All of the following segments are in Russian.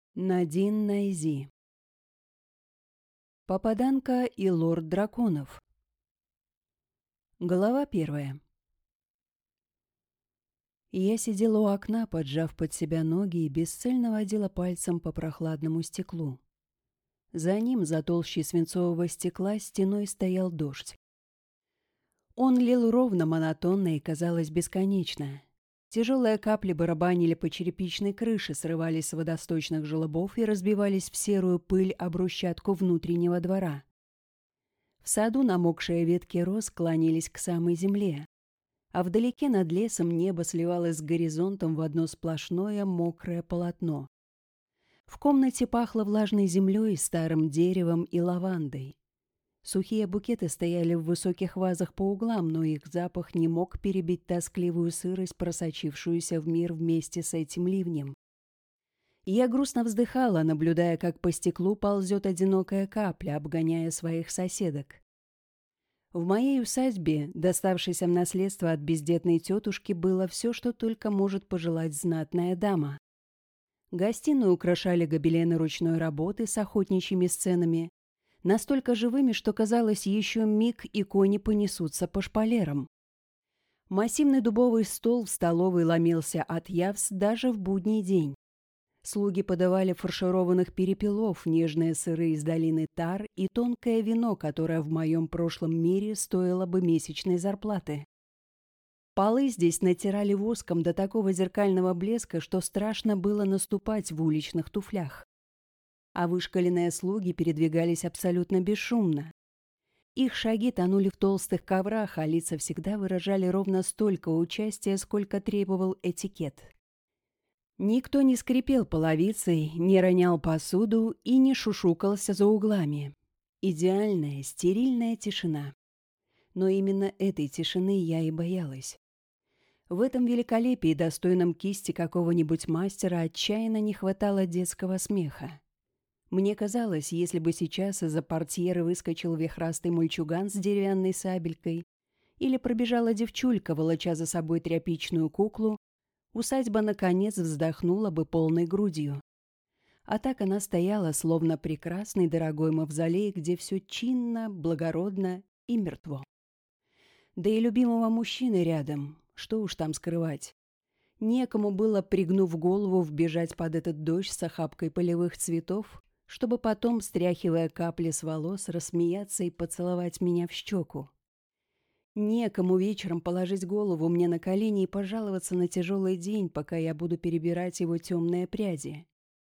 Надин Найзи. Попаданка и лорд драконов. Глава 1. Я сидела у окна, поджав под себя ноги, и бесцельно водила пальцем по прохладному стеклу. За ним, за толщей свинцового стекла, стеной стоял дождь. Он лил ровно, монотонно и, казалось, бесконечно. Тяжелые капли барабанили по черепичной крыше, срывались с водосточных желобов и разбивались в серую пыль об брусчатку внутреннего двора. В саду намокшие ветки роз клонились к самой земле, а вдалеке над лесом небо сливалось с горизонтом в одно сплошное мокрое полотно. В комнате пахло влажной землей, старым деревом и лавандой. Сухие букеты стояли в высоких вазах по углам, но их запах не мог перебить тоскливую сырость, просочившуюся в мир вместе с этим ливнем. Я грустно вздыхала, наблюдая, как по стеклу ползет одинокая капля, обгоняя своих соседок. В моей усадьбе, доставшейся в наследство от бездетной тетушки, было все, что только может пожелать знатная дама. Гостиную украшали гобелены ручной работы с охотничьими сценами, настолько живыми, что казалось, еще миг и кони понесутся по шпалерам. Массивный дубовый стол в столовой ломился от явств даже в будний день. Слуги подавали фаршированных перепелов, нежные сыры из долины Тар и тонкое вино, которое в моем прошлом мире стоило бы месячной зарплаты. Полы здесь натирали воском до такого зеркального блеска, что страшно было наступать в уличных туфлях. А вышкаленные слуги передвигались абсолютно бесшумно. Их шаги тонули в толстых коврах, а лица всегда выражали ровно столько участия, сколько требовал этикет. Никто не скрипел половицей, не ронял посуду и не шушукался за углами. Идеальная, стерильная тишина. Но именно этой тишины я и боялась. В этом великолепии, достойном кисти какого-нибудь мастера, отчаянно не хватало детского смеха. Мне казалось, если бы сейчас из-за портьеры выскочил вихрастый мальчуган с деревянной сабелькой или пробежала девчулька, волоча за собой тряпичную куклу, усадьба наконец вздохнула бы полной грудью. А так она стояла, словно прекрасный дорогой мавзолей, где все чинно, благородно и мертво. Да и любимого мужчины рядом, что уж там скрывать. Некому было, пригнув голову, вбежать под этот дождь с охапкой полевых цветов, чтобы потом, стряхивая капли с волос, рассмеяться и поцеловать меня в щеку. Некому вечером положить голову мне на колени и пожаловаться на тяжелый день, пока я буду перебирать его темные пряди.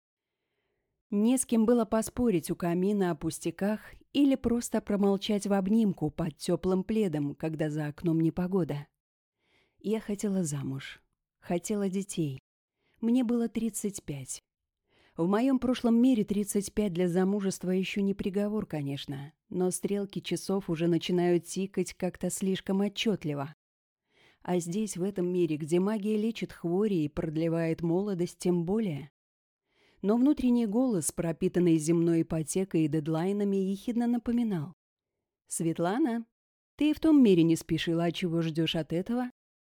Не с кем было поспорить у камина о пустяках или просто промолчать в обнимку под теплым пледом, когда за окном непогода. Я хотела замуж, хотела детей. Мне было 35. В моем прошлом мире 35 для замужества еще не приговор, конечно, но стрелки часов уже начинают тикать как-то слишком отчетливо. А здесь, в этом мире, где магия лечит хвори и продлевает молодость, тем более. Но внутренний голос, пропитанный земной ипотекой и дедлайнами, ехидно напоминал: «Светлана, ты и в том мире не спешила, а чего ждешь от этого?»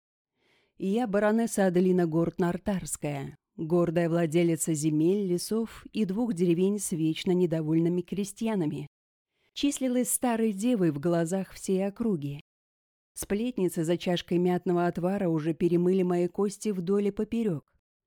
Я баронесса Аделина Горд-Нартарская, гордая владелица земель, лесов и 2 деревень с вечно недовольными крестьянами. Числилась старой девой в глазах всей округи. Сплетницы за чашкой мятного отвара уже перемыли мои кости вдоль и поперек.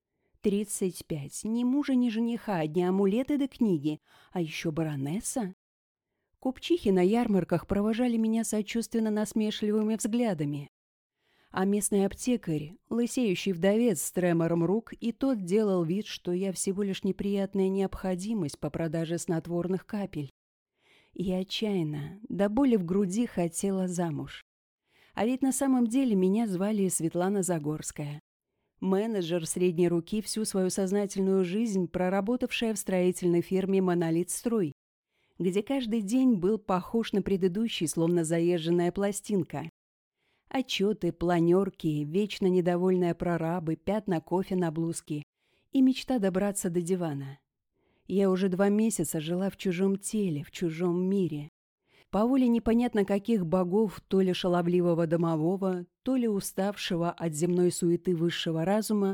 35. Ни мужа, ни жениха, одни амулеты да книги, а еще баронесса. Купчихи на ярмарках провожали меня сочувственно насмешливыми взглядами. А местный аптекарь, лысеющий вдовец с тремором рук, и тот делал вид, что я всего лишь неприятная необходимость по продаже снотворных капель. Я отчаянно, до боли в груди, хотела замуж. А ведь на самом деле меня звали Светлана Загорская. Менеджер средней руки, всю свою сознательную жизнь проработавшая в строительной фирме «Монолит-строй», где каждый день был похож на предыдущий, словно заезженная пластинка. Отчеты, планерки, вечно недовольные прорабы, пятна кофе на блузке и мечта добраться до дивана. Я уже 2 месяца жила в чужом теле, в чужом мире. По воле непонятно каких богов, то ли шаловливого домового, то ли уставшего от земной суеты высшего разума,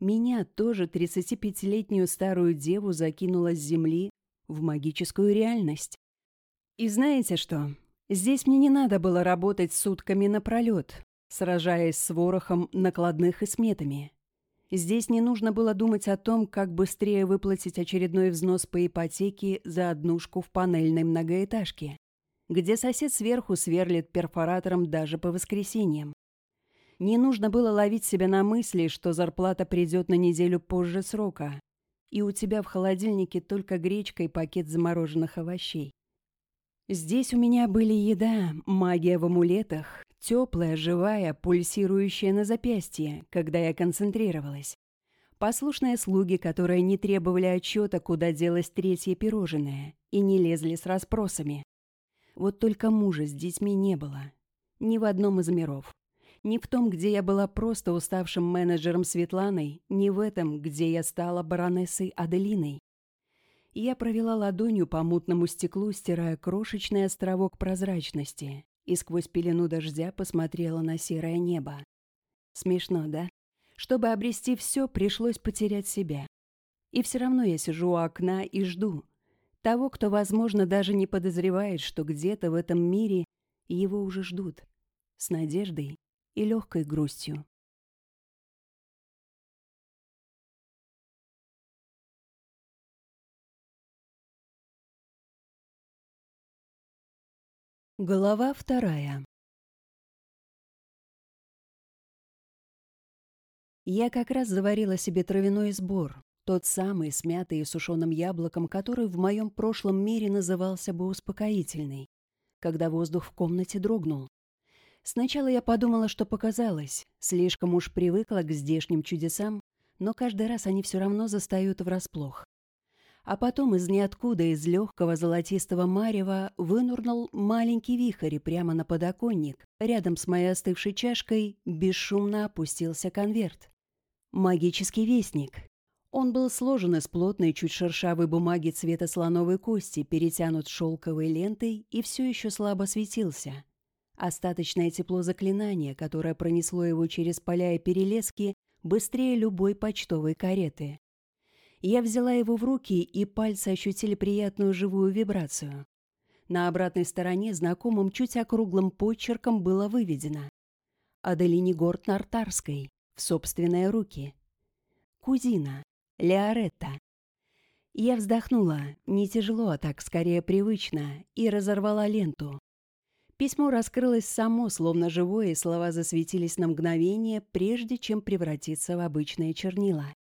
Меня, тоже 35-летнюю старую деву, закинуло с земли в магическую реальность. И знаете что? Здесь мне не надо было работать сутками напролет, сражаясь с ворохом накладных и сметами. Здесь не нужно было думать о том, как быстрее выплатить очередной взнос по ипотеке за однушку в панельной многоэтажке, где сосед сверху сверлит перфоратором даже по воскресеньям. Не нужно было ловить себя на мысли, что зарплата придет на неделю позже срока, и у тебя в холодильнике только гречка и пакет замороженных овощей. Здесь у меня были еда, магия в амулетах, теплая, живая, пульсирующая на запястье, когда я концентрировалась. Послушные слуги, которые не требовали отчета, куда делось третье пирожное, и не лезли с расспросами. Вот только мужа с детьми не было. Ни в одном из миров. Ни в том, где я была просто уставшим менеджером Светланой, ни в этом, где я стала баронессой Аделиной. Я провела ладонью по мутному стеклу, стирая крошечный островок прозрачности, и сквозь пелену дождя посмотрела на серое небо. Смешно, да? Чтобы обрести все, пришлось потерять себя. И все равно я сижу у окна и жду того, кто, возможно, даже не подозревает, что где-то в этом мире его уже ждут, с надеждой и легкой грустью. Глава 2. Я как раз заварила себе травяной сбор, тот самый, смятый и сушеным яблоком, который в моем прошлом мире назывался бы успокоительный, когда воздух в комнате дрогнул. Сначала я подумала, что показалось, слишком уж привыкла к здешним чудесам, но каждый раз они все равно застают врасплох. А потом из ниоткуда, из легкого золотистого марева, вынурнул маленький вихрь, и прямо на подоконник, рядом с моей остывшей чашкой, бесшумно опустился конверт. Магический вестник. Он был сложен из плотной, чуть шершавой бумаги цвета слоновой кости, перетянут шелковой лентой и все еще слабо светился. Остаточное тепло заклинания, которое пронесло его через поля и перелески, быстрее любой почтовой кареты. Я взяла его в руки, и пальцы ощутили приятную живую вибрацию. На обратной стороне знакомым чуть округлым почерком было выведено: Аделине Горт-Нартарской, в собственные руки. Кузина, Леоретта. Я вздохнула, не тяжело, а так скорее привычно, и разорвала ленту. Письмо раскрылось само, словно живое, и слова засветились на мгновение, прежде чем превратиться в обычные чернила.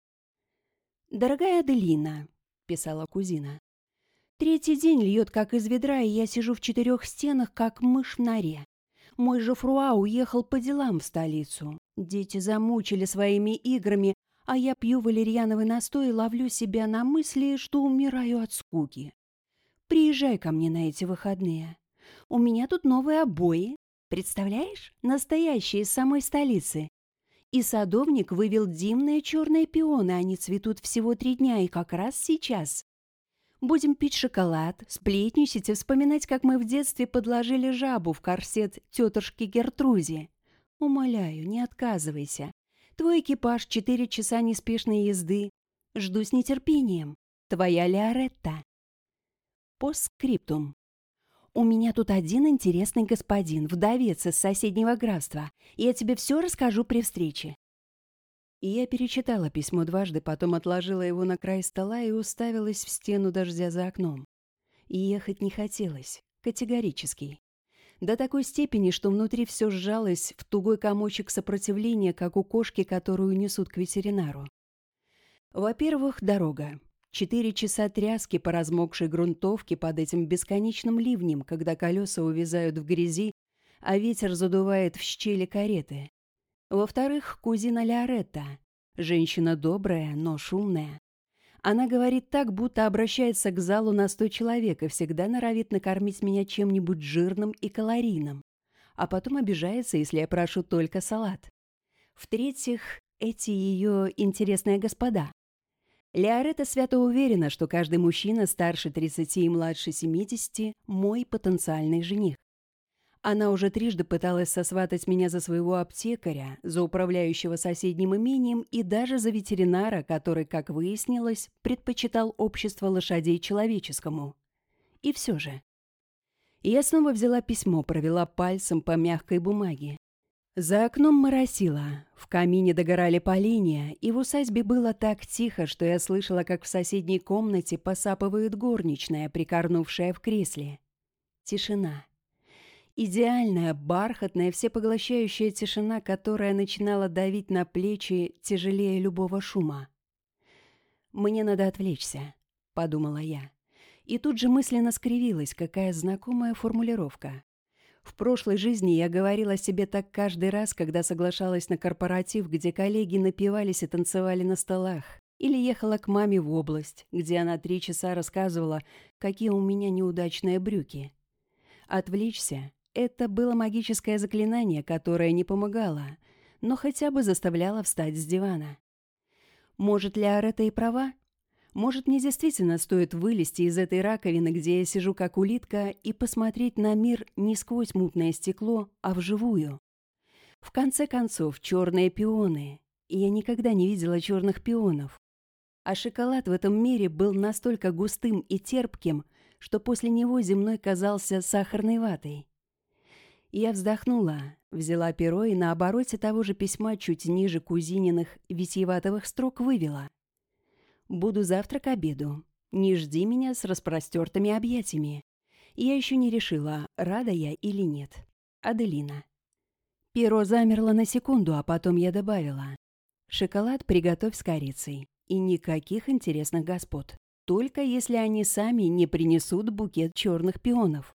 «Дорогая Аделина», — писала кузина, — «третий день льет как из ведра, и я сижу в 4 стенах, как мышь в норе. Мой Жофруа уехал по делам в столицу. Дети замучили своими играми, а я пью валерьяновый настой и ловлю себя на мысли, что умираю от скуки. Приезжай ко мне на эти выходные. У меня тут новые обои. Представляешь? Настоящие из самой столицы. И садовник вывел дивные черные пионы, они цветут всего 3 дня, и как раз сейчас. Будем пить шоколад, сплетничать и вспоминать, как мы в детстве подложили жабу в корсет тетушки Гертрузе. Умоляю, не отказывайся. Твой экипаж 4 часа неспешной езды. Жду с нетерпением. Твоя Леоретта. Постскриптум. У меня тут один интересный господин, вдовец из соседнего графства. Я тебе все расскажу при встрече. И я перечитала письмо дважды, потом отложила его на край стола и уставилась в стену дождя за окном. И ехать не хотелось, категорически. До такой степени, что внутри все сжалось в тугой комочек сопротивления, как у кошки, которую несут к ветеринару. Во-первых, дорога. 4 часа тряски по размокшей грунтовке под этим бесконечным ливнем, когда колеса увязают в грязи, а ветер задувает в щели кареты. Во-вторых, кузина Леоретта. Женщина добрая, но шумная. Она говорит так, будто обращается к залу на 100 человек и всегда норовит накормить меня чем-нибудь жирным и калорийным. А потом обижается, если я прошу только салат. В-третьих, эти ее интересные господа. Леоретта свято уверена, что каждый мужчина старше 30 и младше 70 – мой потенциальный жених. Она уже трижды пыталась сосватать меня за своего аптекаря, за управляющего соседним имением и даже за ветеринара, который, как выяснилось, предпочитал общество лошадей человеческому. И все же. Я снова взяла письмо, провела пальцем по мягкой бумаге. За окном моросило, в камине догорали поленья, и в усадьбе было так тихо, что я слышала, как в соседней комнате посапывает горничная, прикорнувшая в кресле. Тишина. Идеальная, бархатная, всепоглощающая тишина, которая начинала давить на плечи тяжелее любого шума. «Мне надо отвлечься», — подумала я. И тут же мысленно скривилась, какая знакомая формулировка. В прошлой жизни я говорила себе так каждый раз, когда соглашалась на корпоратив, где коллеги напивались и танцевали на столах, или ехала к маме в область, где она 3 часа рассказывала, какие у меня неудачные брюки. Отвлечься — это было магическое заклинание, которое не помогало, но хотя бы заставляло встать с дивана. Может, Лиарета и права? Может, мне действительно стоит вылезти из этой раковины, где я сижу как улитка, и посмотреть на мир не сквозь мутное стекло, а вживую? В конце концов, черные пионы. И я никогда не видела черных пионов. А шоколад в этом мире был настолько густым и терпким, что после него земной казался сахарной ватой. Я вздохнула, взяла перо и на обороте того же письма чуть ниже кузининых витиеватых строк вывела: «Буду завтра к обеду. Не жди меня с распростертыми объятиями. Я еще не решила, рада я или нет. Аделина». Перо замерло на секунду, а потом я добавила: «Шоколад приготовь с корицей. И никаких интересных господ. Только если они сами не принесут букет черных пионов».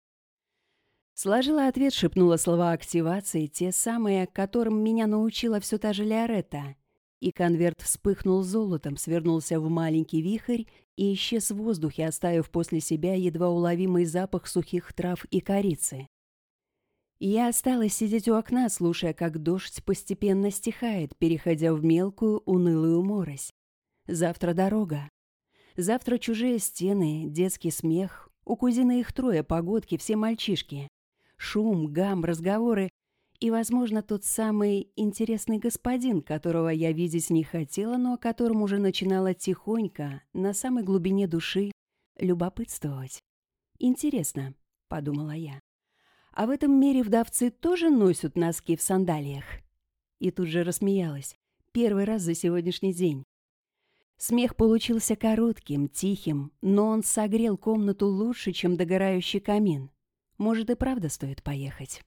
Сложила ответ, шепнула слова активации, те самые, которым меня научила все та же Лиарета. И конверт вспыхнул золотом, свернулся в маленький вихрь и исчез в воздухе, оставив после себя едва уловимый запах сухих трав и корицы. Я осталась сидеть у окна, слушая, как дождь постепенно стихает, переходя в мелкую, унылую морось. Завтра дорога. Завтра чужие стены, детский смех. У кузины их 3, погодки, все мальчишки. Шум, гам, разговоры. И, возможно, тот самый интересный господин, которого я видеть не хотела, но о котором уже начинала тихонько, на самой глубине души, любопытствовать. «Интересно», — подумала я, — «а в этом мире вдовцы тоже носят носки в сандалиях?» И тут же рассмеялась. Первый раз за сегодняшний день. Смех получился коротким, тихим, но он согрел комнату лучше, чем догорающий камин. Может, и правда стоит поехать.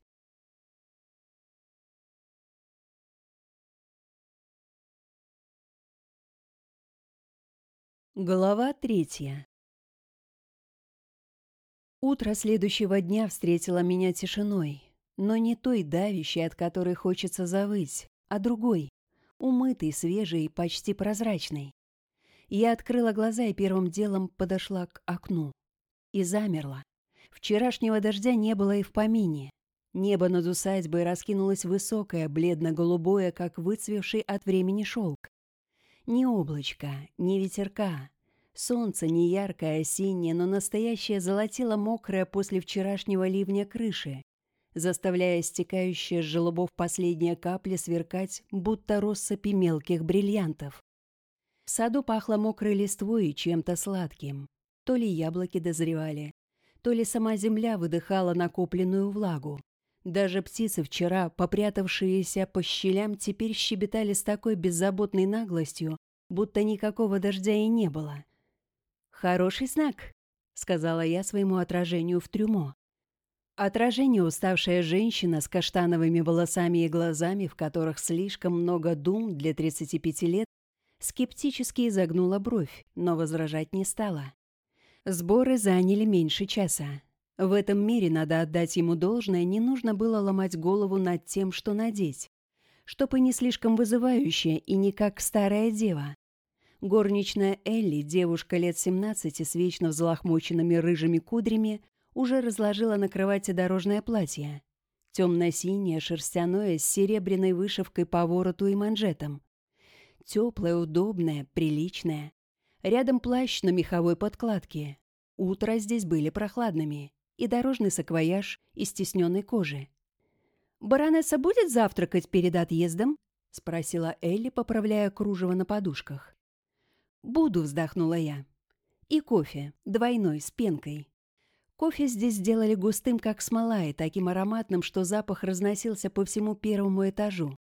Глава 3. Утро следующего дня встретило меня тишиной, но не той давящей, от которой хочется завыть, а другой, умытой, свежей, почти прозрачной. Я открыла глаза и первым делом подошла к окну. И замерла. Вчерашнего дождя не было и в помине. Небо над усадьбой раскинулось высокое, бледно-голубое, как выцвевший от времени шелк. Ни облачка, ни ветерка. Солнце не яркое, осеннее, но настоящее золотило мокрое после вчерашнего ливня крыши, заставляя стекающие с желобов последние капли сверкать, будто россыпи мелких бриллиантов. В саду пахло мокрой листвой и чем-то сладким. То ли яблоки дозревали, то ли сама земля выдыхала накопленную влагу. Даже птицы, вчера попрятавшиеся по щелям, теперь щебетали с такой беззаботной наглостью, будто никакого дождя и не было. «Хороший знак», — сказала я своему отражению в трюмо. Отражение — уставшая женщина с каштановыми волосами и глазами, в которых слишком много дум для 35 лет, скептически изогнула бровь, но возражать не стала. Сборы заняли меньше часа. В этом мире, надо отдать ему должное, не нужно было ломать голову над тем, что надеть. Чтобы не слишком вызывающее и не как старая дева. Горничная Элли, девушка лет 17 с вечно взлохмоченными рыжими кудрями, уже разложила на кровати дорожное платье. Темно-синее, шерстяное, с серебряной вышивкой по вороту и манжетам. Теплое, удобное, приличное. Рядом плащ на меховой подкладке. Утра здесь были прохладными. И дорожный саквояж из тисненной кожи. «Баронесса будет завтракать перед отъездом?» — спросила Элли, поправляя кружево на подушках. «Буду», — вздохнула я. «И кофе, двойной, с пенкой». Кофе здесь сделали густым, как смола, и таким ароматным, что запах разносился по всему первому этажу.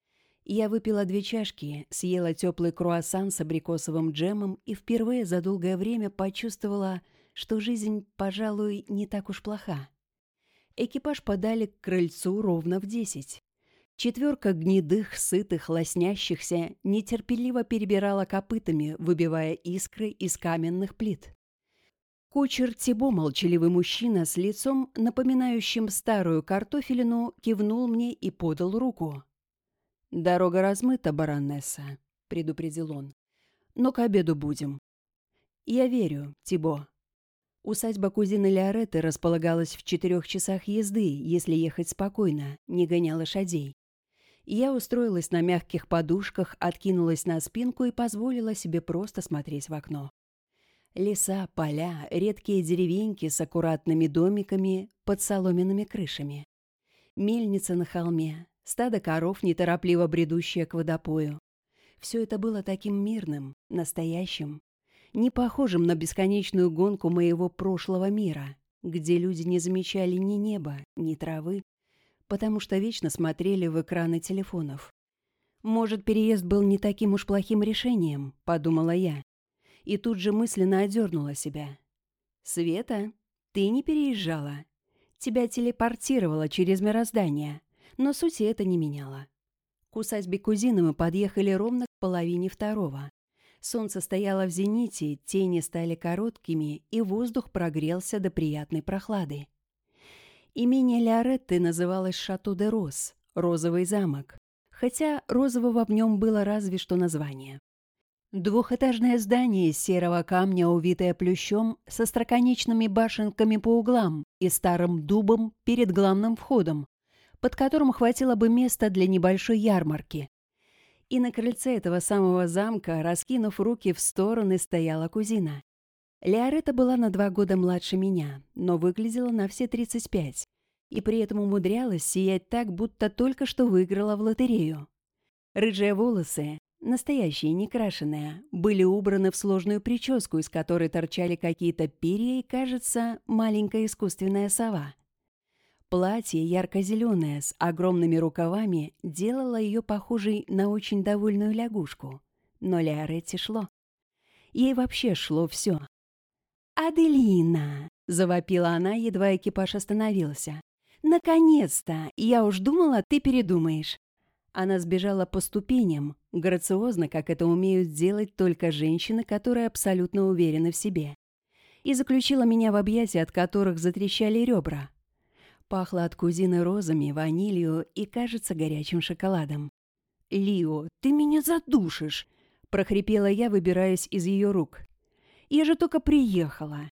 Я выпила 2 чашки, съела теплый круассан с абрикосовым джемом и впервые за долгое время почувствовала, что жизнь, пожалуй, не так уж плоха. Экипаж подали к крыльцу ровно в 10. 4 гнедых, сытых, лоснящихся нетерпеливо перебирала копытами, выбивая искры из каменных плит. Кучер Тибо, молчаливый мужчина с лицом, напоминающим старую картофелину, кивнул мне и подал руку. «Дорога размыта, баронесса», — предупредил он. «Но к обеду будем». «Я верю, Тибо». Усадьба кузины Леоретты располагалась в 4 часах езды, если ехать спокойно, не гоня лошадей. Я устроилась на мягких подушках, откинулась на спинку и позволила себе просто смотреть в окно. Леса, поля, редкие деревеньки с аккуратными домиками под соломенными крышами. Мельница на холме, стадо коров, неторопливо бредущее к водопою. Все это было таким мирным, настоящим, не похожим на бесконечную гонку моего прошлого мира, где люди не замечали ни неба, ни травы, потому что вечно смотрели в экраны телефонов. «Может, переезд был не таким уж плохим решением», — подумала я. И тут же мысленно одернула себя. «Света, ты не переезжала. Тебя телепортировало через мироздание, но сути это не меняло». К усадьбе кузины мы подъехали ровно к 1:30. Солнце стояло в зените, тени стали короткими, и воздух прогрелся до приятной прохлады. Имение Леоретты называлось Шато-де-Роз, розовый замок, хотя розового в нем было разве что название. 2-этажное здание из серого камня, увитое плющом, со остроконечными башенками по углам и старым дубом перед главным входом, под которым хватило бы места для небольшой ярмарки. И на крыльце этого самого замка, раскинув руки в стороны, стояла кузина. Леоретта была на 2 года младше меня, но выглядела на все 35, и при этом умудрялась сиять так, будто только что выиграла в лотерею. Рыжие волосы, настоящие, некрашенные, были убраны в сложную прическу, из которой торчали какие-то перья и, кажется, маленькая искусственная сова. Платье, ярко-зеленое, с огромными рукавами, делало ее похожей на очень довольную лягушку. Но Леоретте шло. Ей вообще шло все. «Аделина!» — завопила она, едва экипаж остановился. «Наконец-то! Я уж думала, ты передумаешь!» Она сбежала по ступеням, грациозно, как это умеют делать только женщины, которые абсолютно уверены в себе, и заключила меня в объятия, от которых затрещали ребра. Пахло от кузины розами, ванилью и, кажется, горячим шоколадом. «Лио, ты меня задушишь!» — прохрипела я, выбираясь из ее рук. «Я же только приехала!»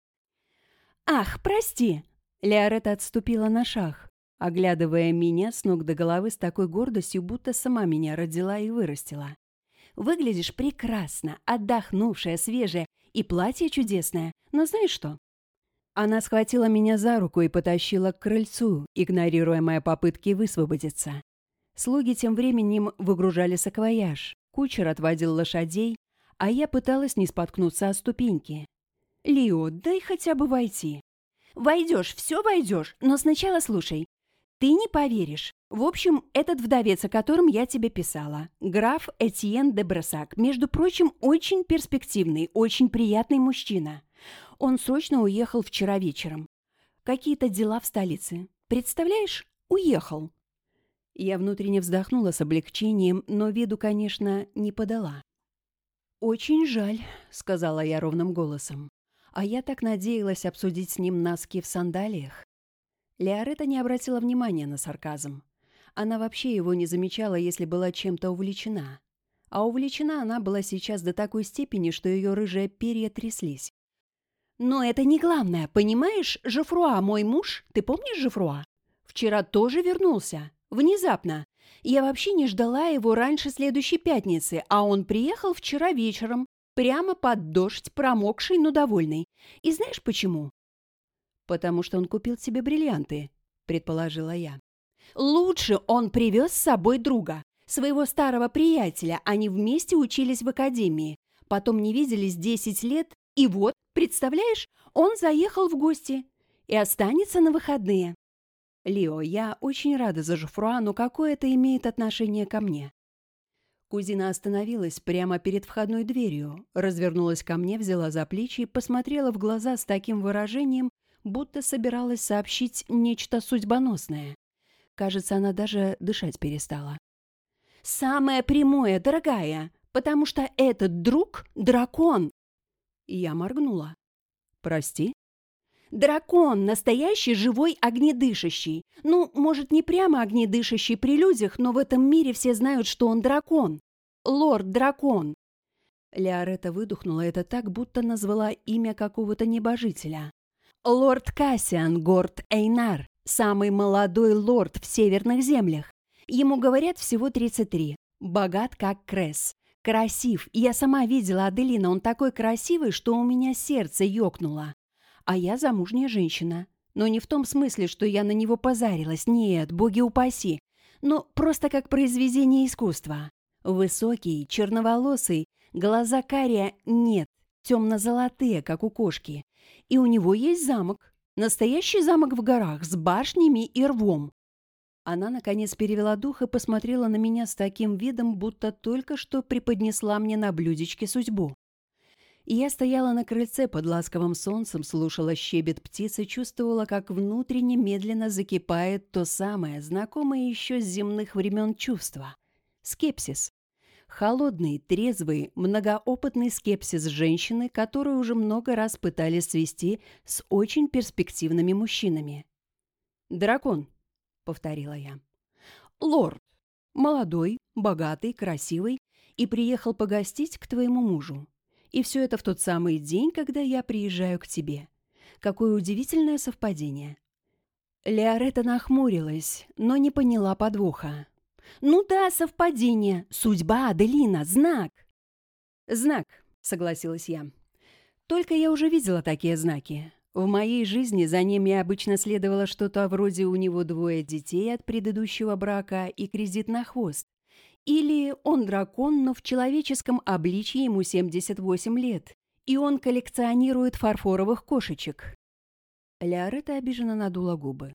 «Ах, прости!» — Леоретта отступила на шаг, оглядывая меня с ног до головы с такой гордостью, будто сама меня родила и вырастила. «Выглядишь прекрасно, отдохнувшая, свежая, и платье чудесное, но знаешь что?» Она схватила меня за руку и потащила к крыльцу, игнорируя мои попытки высвободиться. Слуги тем временем выгружали саквояж, кучер отводил лошадей, а я пыталась не споткнуться о ступеньки. «Лио, дай хотя бы войти». «Войдешь, все войдешь, но сначала слушай. Ты не поверишь. В общем, этот вдовец, о котором я тебе писала, граф Этьен де Брессак, между прочим, очень перспективный, очень приятный мужчина. Он срочно уехал вчера вечером. Какие-то дела в столице. Представляешь, уехал». Я внутренне вздохнула с облегчением, но виду, конечно, не подала. «Очень жаль», — сказала я ровным голосом. А я так надеялась обсудить с ним носки в сандалиях. Леоретта не обратила внимания на сарказм. Она вообще его не замечала, если была чем-то увлечена. А увлечена она была сейчас до такой степени, что ее рыжие перья тряслись. «Но это не главное, понимаешь, Жофруа, мой муж, ты помнишь Жофруа? Вчера тоже вернулся. Внезапно. Я вообще не ждала его раньше следующей пятницы, а он приехал вчера вечером, прямо под дождь, промокший, но довольный. И знаешь почему?» «Потому что он купил себе бриллианты», — предположила я. Лучше он привез с собой друга, своего старого приятеля. Они вместе учились в академии. Потом не виделись 10 лет, и вот, представляешь, он заехал в гости и останется на выходные. Лио, я очень рада за Жофруа, но какое это имеет отношение ко мне? Кузина остановилась прямо перед входной дверью, развернулась ко мне, взяла за плечи и посмотрела в глаза с таким выражением, будто собиралась сообщить нечто судьбоносное. Кажется, она даже дышать перестала. «Самое прямое, дорогая, потому что этот друг — дракон!» Я моргнула. «Прости?» «Дракон, настоящий живой огнедышащий. Ну, может, не прямо огнедышащий при людях, но в этом мире все знают, что он дракон. Лорд-дракон!» Леорета выдохнула это так, будто назвала имя какого-то небожителя. «Лорд Кассиан Горд Эйнар, самый молодой лорд в северных землях. Ему, говорят, всего 33. Богат, как Кресс. Красив. Я сама видела Аделина, он такой красивый, что у меня сердце ёкнуло. А я замужняя женщина. Но не в том смысле, что я на него позарилась. Нет, боги упаси. Но просто как произведение искусства. Высокий, черноволосый, глаза карие нет, темно-золотые, как у кошки. И у него есть замок. Настоящий замок в горах с башнями и рвом. Она, наконец, перевела дух и посмотрела на меня с таким видом, будто только что преподнесла мне на блюдечке судьбу. И я стояла на крыльце под ласковым солнцем, слушала щебет птиц и чувствовала, как внутренне медленно закипает то самое, знакомое еще с земных времен чувство — скепсис. Холодный, трезвый, многоопытный скепсис женщины, которую уже много раз пытались свести с очень перспективными мужчинами. «Дракон», — повторила я. «Лорд. Молодой, богатый, красивый и приехал погостить к твоему мужу. И все это в тот самый день, когда я приезжаю к тебе. Какое удивительное совпадение». Леорета нахмурилась, но не поняла подвоха. «Ну да, совпадение. Судьба, Аделина, знак». «Знак», — согласилась я. «Только я уже видела такие знаки. В моей жизни за ними обычно следовало что-то вроде «у него 2 детей от предыдущего брака и кредит на хвост». Или «он дракон, но в человеческом обличье ему 78 лет, и он коллекционирует фарфоровых кошечек». Леорета обиженно надула губы.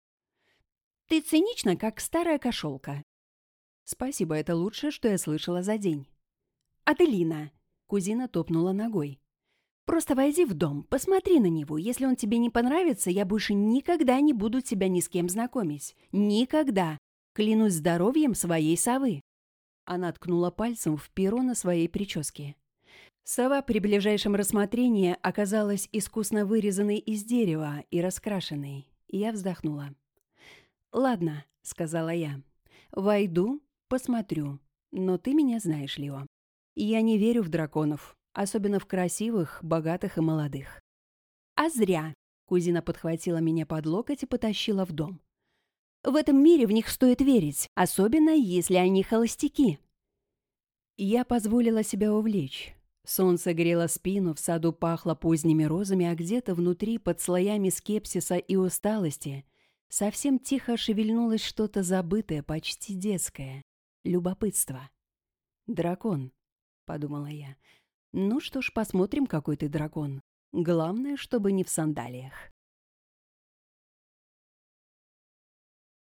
«Ты цинична, как старая кошелка». «Спасибо, это лучшее, что я слышала за день». «Аделина», — кузина топнула ногой. «Просто войди в дом, посмотри на него. Если он тебе не понравится, я больше никогда не буду тебя ни с кем знакомить. Никогда. Клянусь здоровьем своей совы». Она ткнула пальцем в перо на своей прическе. Сова при ближайшем рассмотрении оказалась искусно вырезанной из дерева и раскрашенной. Я вздохнула. «Ладно», — сказала я. «Войду, посмотрю. Но ты меня знаешь, Лио. Я не верю в драконов, особенно в красивых, богатых и молодых». «А зря», — кузина подхватила меня под локоть и потащила в дом. «В этом мире в них стоит верить, особенно если они холостяки». Я позволила себя увлечь. Солнце грело спину, в саду пахло поздними розами, а где-то внутри, под слоями скепсиса и усталости, совсем тихо шевельнулось что-то забытое, почти детское. Любопытство. «Дракон», — подумала я. «Ну что ж, посмотрим, какой ты дракон. Главное, чтобы не в сандалиях».